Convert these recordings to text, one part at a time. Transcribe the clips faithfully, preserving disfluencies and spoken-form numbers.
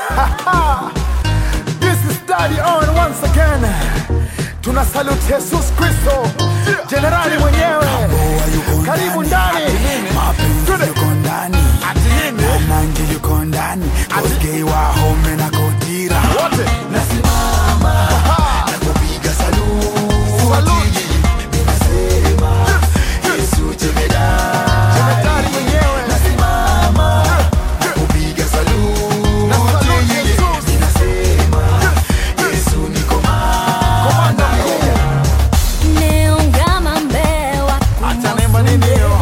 This is Daddy on once again. Tuna salute Jesus Kristo, Generali mwenyewe. Karibu ndani. Mapenzi yuko ndani, nanangi yuko ndani, koske wa home na kodira. Nasimama na kupiga saluti, ninasema Yesu jemedari mwenyewe. Nasimama na kupiga saluti, ninasema Yesu ni komanda. Neungama mbewa Acha nemba nini yo?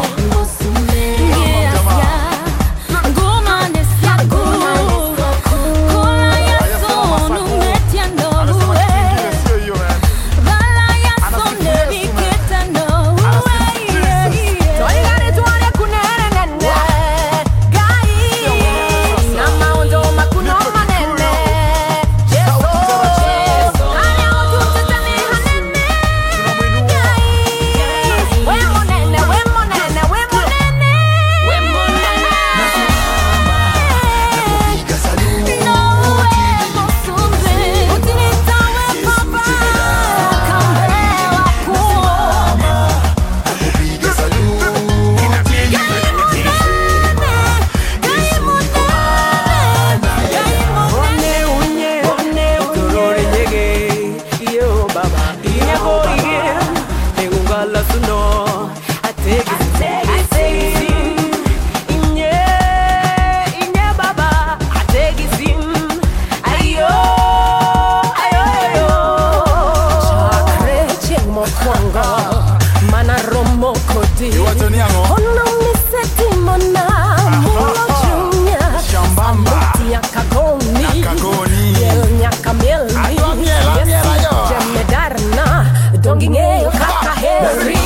Mana romo kodi ono miseti mona mulo junya Shambamba tia kagoni Kagoni yel nyaka melni jemedarna dongingeyo kaka heri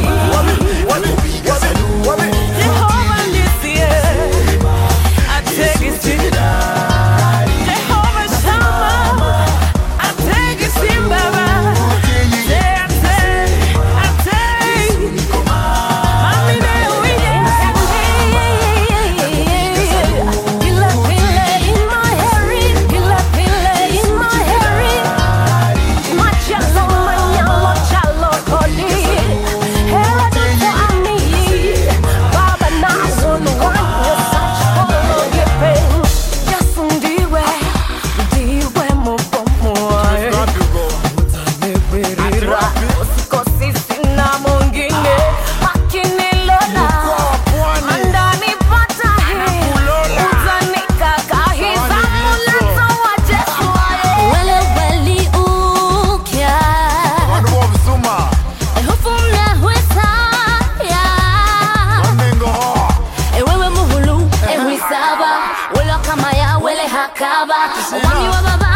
Jehovah Nissi I take it to Jehovah Shammah I take it to Baba. Kaba, wale hakaba, wami wa baba.